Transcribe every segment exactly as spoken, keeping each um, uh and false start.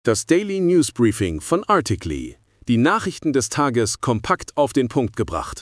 Das Daily News Briefing von Articly. Die Nachrichten des Tages kompakt auf den Punkt gebracht.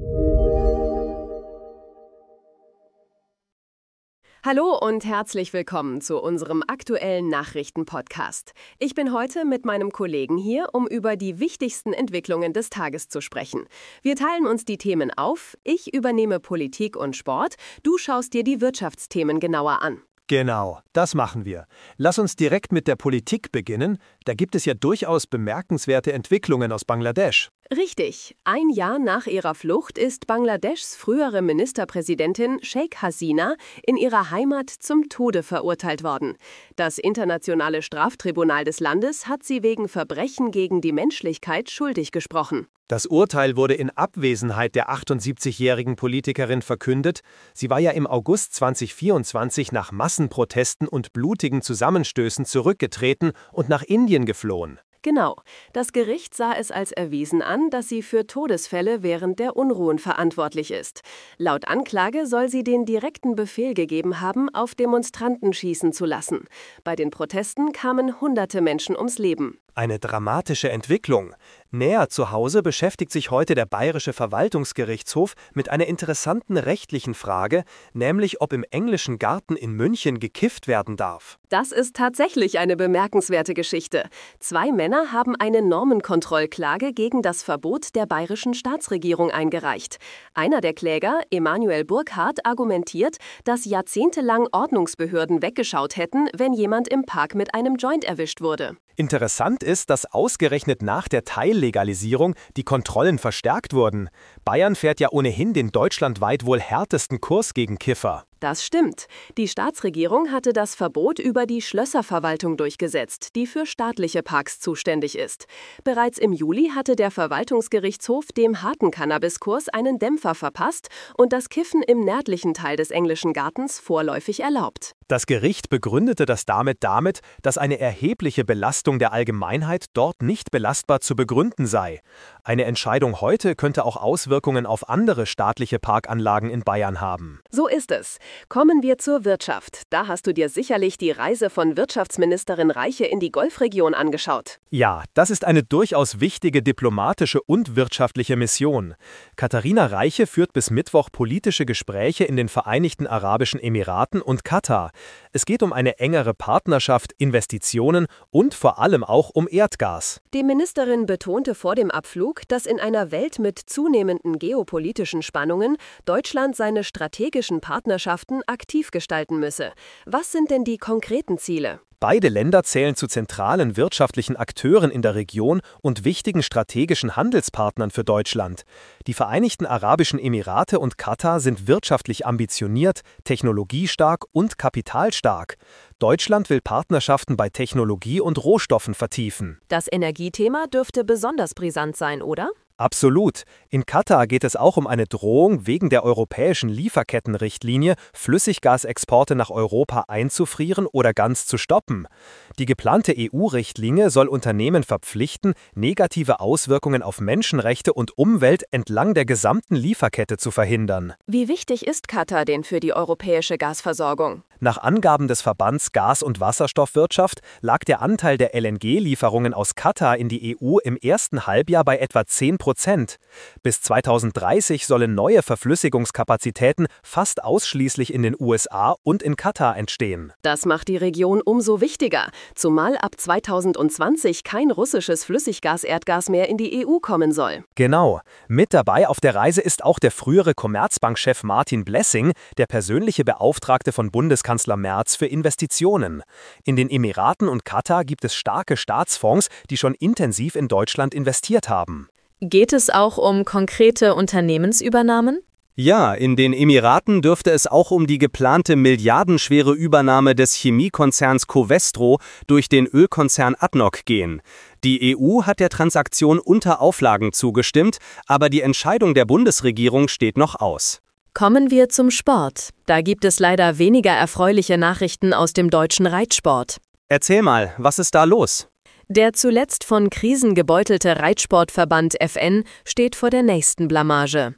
Hallo und herzlich willkommen zu unserem aktuellen Nachrichten-Podcast. Ich bin heute mit meinem Kollegen hier, um über die wichtigsten Entwicklungen des Tages zu sprechen. Wir teilen uns die Themen auf. Ich übernehme Politik und Sport. Du schaust dir die Wirtschaftsthemen genauer an. Genau, das machen wir. Lass uns direkt mit der Politik beginnen. Da gibt es ja durchaus bemerkenswerte Entwicklungen aus Bangladesch. Richtig. Ein Jahr nach ihrer Flucht ist Bangladeschs frühere Ministerpräsidentin Sheikh Hasina in ihrer Heimat zum Tode verurteilt worden. Das Internationale Straftribunal des Landes hat sie wegen Verbrechen gegen die Menschlichkeit schuldig gesprochen. Das Urteil wurde in Abwesenheit der achtundsiebzigjährigen Politikerin verkündet. Sie war ja im August zweitausendvierundzwanzig nach Massenprotesten und blutigen Zusammenstößen zurückgetreten und nach Indien geflohen. Genau. Das Gericht sah es als erwiesen an, dass sie für Todesfälle während der Unruhen verantwortlich ist. Laut Anklage soll sie den direkten Befehl gegeben haben, auf Demonstranten schießen zu lassen. Bei den Protesten kamen hunderte Menschen ums Leben. Eine dramatische Entwicklung. Näher zu Hause beschäftigt sich heute der Bayerische Verwaltungsgerichtshof mit einer interessanten rechtlichen Frage, nämlich ob im Englischen Garten in München gekifft werden darf. Das ist tatsächlich eine bemerkenswerte Geschichte. Zwei Männer haben eine Normenkontrollklage gegen das Verbot der bayerischen Staatsregierung eingereicht. Einer der Kläger, Emanuel Burkhardt, argumentiert, dass jahrzehntelang Ordnungsbehörden weggeschaut hätten, wenn jemand im Park mit einem Joint erwischt wurde. Interessant ist, dass ausgerechnet nach der Teillegalisierung die Kontrollen verstärkt wurden. Bayern fährt ja ohnehin den deutschlandweit wohl härtesten Kurs gegen Kiffer. Das stimmt. Die Staatsregierung hatte das Verbot über die Schlösserverwaltung durchgesetzt, die für staatliche Parks zuständig ist. Bereits im Juli hatte der Verwaltungsgerichtshof dem harten Cannabiskurs einen Dämpfer verpasst und das Kiffen im nördlichen Teil des englischen Gartens vorläufig erlaubt. Das Gericht begründete das damit damit, dass eine erhebliche Belastung der Allgemeinheit dort nicht belastbar zu begründen sei. Eine Entscheidung heute könnte auch Auswirkungen auf andere staatliche Parkanlagen in Bayern haben. So ist es. Kommen wir zur Wirtschaft. Da hast du dir sicherlich die Reise von Wirtschaftsministerin Reiche in die Golfregion angeschaut. Ja, das ist eine durchaus wichtige diplomatische und wirtschaftliche Mission. Katharina Reiche führt bis Mittwoch politische Gespräche in den Vereinigten Arabischen Emiraten und Katar. Es geht um eine engere Partnerschaft, Investitionen und vor allem auch um Erdgas. Die Ministerin betonte vor dem Abflug, dass in einer Welt mit zunehmenden geopolitischen Spannungen Deutschland seine strategischen Partnerschaften aktiv gestalten müsse. Was sind denn die konkreten Ziele? Beide Länder zählen zu zentralen wirtschaftlichen Akteuren in der Region und wichtigen strategischen Handelspartnern für Deutschland. Die Vereinigten Arabischen Emirate und Katar sind wirtschaftlich ambitioniert, technologiestark und kapitalstark. Deutschland will Partnerschaften bei Technologie und Rohstoffen vertiefen. Das Energiethema dürfte besonders brisant sein, oder? Absolut. In Katar geht es auch um eine Drohung, wegen der europäischen Lieferkettenrichtlinie Flüssiggasexporte nach Europa einzufrieren oder ganz zu stoppen. Die geplante E U-Richtlinie soll Unternehmen verpflichten, negative Auswirkungen auf Menschenrechte und Umwelt entlang der gesamten Lieferkette zu verhindern. Wie wichtig ist Katar denn für die europäische Gasversorgung? Nach Angaben des Verbands Gas- und Wasserstoffwirtschaft lag der Anteil der L N G-Lieferungen aus Katar in die E U im ersten Halbjahr bei etwa zehn Prozent. Bis zweitausenddreißig sollen neue Verflüssigungskapazitäten fast ausschließlich in den U S A und in Katar entstehen. Das macht die Region umso wichtiger, zumal ab zweitausendzwanzig kein russisches Flüssiggas-Erdgas mehr in die E U kommen soll. Genau. Mit dabei auf der Reise ist auch der frühere Commerzbank-Chef Martin Blessing, der persönliche Beauftragte von Bundeskanzler Merz für Investitionen. In den Emiraten und Katar gibt es starke Staatsfonds, die schon intensiv in Deutschland investiert haben. Geht es auch um konkrete Unternehmensübernahmen? Ja, in den Emiraten dürfte es auch um die geplante milliardenschwere Übernahme des Chemiekonzerns Covestro durch den Ölkonzern A D N O C gehen. Die E U hat der Transaktion unter Auflagen zugestimmt, aber die Entscheidung der Bundesregierung steht noch aus. Kommen wir zum Sport. Da gibt es leider weniger erfreuliche Nachrichten aus dem deutschen Reitsport. Erzähl mal, was ist da los? Der zuletzt von Krisen gebeutelte Reitsportverband F N steht vor der nächsten Blamage.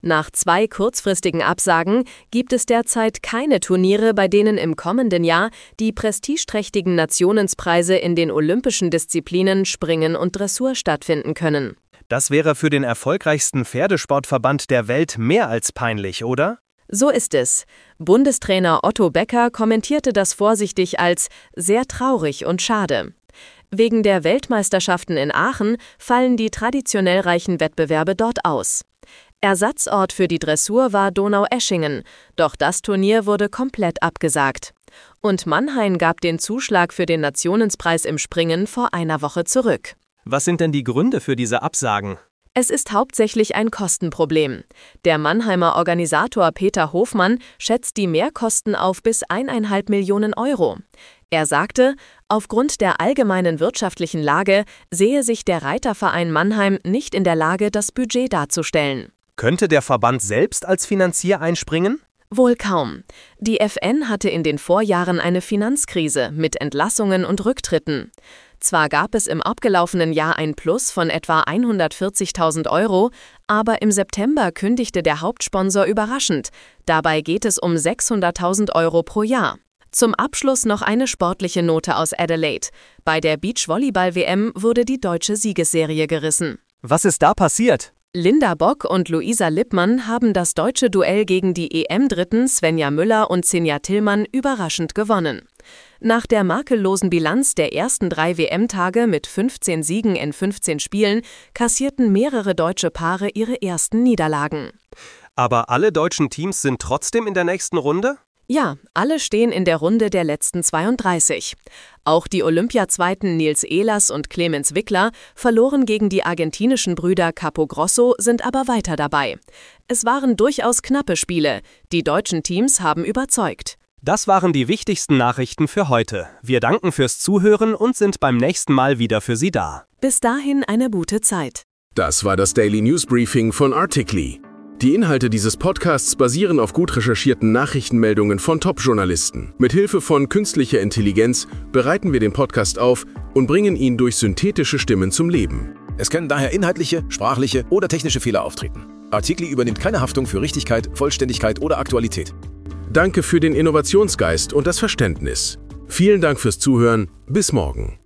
Nach zwei kurzfristigen Absagen gibt es derzeit keine Turniere, bei denen im kommenden Jahr die prestigeträchtigen Nationspreise in den olympischen Disziplinen Springen und Dressur stattfinden können. Das wäre für den erfolgreichsten Pferdesportverband der Welt mehr als peinlich, oder? So ist es. Bundestrainer Otto Becker kommentierte das vorsichtig als sehr traurig und schade. Wegen der Weltmeisterschaften in Aachen fallen die traditionell reichen Wettbewerbe dort aus. Ersatzort für die Dressur war Donaueschingen, doch das Turnier wurde komplett abgesagt. Und Mannheim gab den Zuschlag für den Nationspreis im Springen vor einer Woche zurück. Was sind denn die Gründe für diese Absagen? Es ist hauptsächlich ein Kostenproblem. Der Mannheimer Organisator Peter Hofmann schätzt die Mehrkosten auf bis eineinhalb Millionen Euro. Er sagte, aufgrund der allgemeinen wirtschaftlichen Lage sehe sich der Reiterverein Mannheim nicht in der Lage, das Budget darzustellen. Könnte der Verband selbst als Finanzier einspringen? Wohl kaum. Die F N hatte in den Vorjahren eine Finanzkrise mit Entlassungen und Rücktritten. Zwar gab es im abgelaufenen Jahr ein Plus von etwa hundertvierzigtausend Euro, aber im September kündigte der Hauptsponsor überraschend. Dabei geht es um sechshunderttausend Euro pro Jahr. Zum Abschluss noch eine sportliche Note aus Adelaide. Bei der Beachvolleyball-W M wurde die deutsche Siegesserie gerissen. Was ist da passiert? Linda Bock und Luisa Lippmann haben das deutsche Duell gegen die E M-Dritten Svenja Müller und Sinja Tillmann überraschend gewonnen. Nach der makellosen Bilanz der ersten drei W M-Tage mit fünfzehn Siegen in fünfzehn Spielen kassierten mehrere deutsche Paare ihre ersten Niederlagen. Aber alle deutschen Teams sind trotzdem in der nächsten Runde? Ja, alle stehen in der Runde der letzten zweiunddreißig. Auch die Olympiazweiten Nils Ehlers und Clemens Wickler verloren gegen die argentinischen Brüder Capogrosso, sind aber weiter dabei. Es waren durchaus knappe Spiele. Die deutschen Teams haben überzeugt. Das waren die wichtigsten Nachrichten für heute. Wir danken fürs Zuhören und sind beim nächsten Mal wieder für Sie da. Bis dahin eine gute Zeit. Das war das Daily News Briefing von Articly. Die Inhalte dieses Podcasts basieren auf gut recherchierten Nachrichtenmeldungen von Top-Journalisten. Mit Hilfe von künstlicher Intelligenz bereiten wir den Podcast auf und bringen ihn durch synthetische Stimmen zum Leben. Es können daher inhaltliche, sprachliche oder technische Fehler auftreten. Articly übernimmt keine Haftung für Richtigkeit, Vollständigkeit oder Aktualität. Danke für den Innovationsgeist und das Verständnis. Vielen Dank fürs Zuhören. Bis morgen.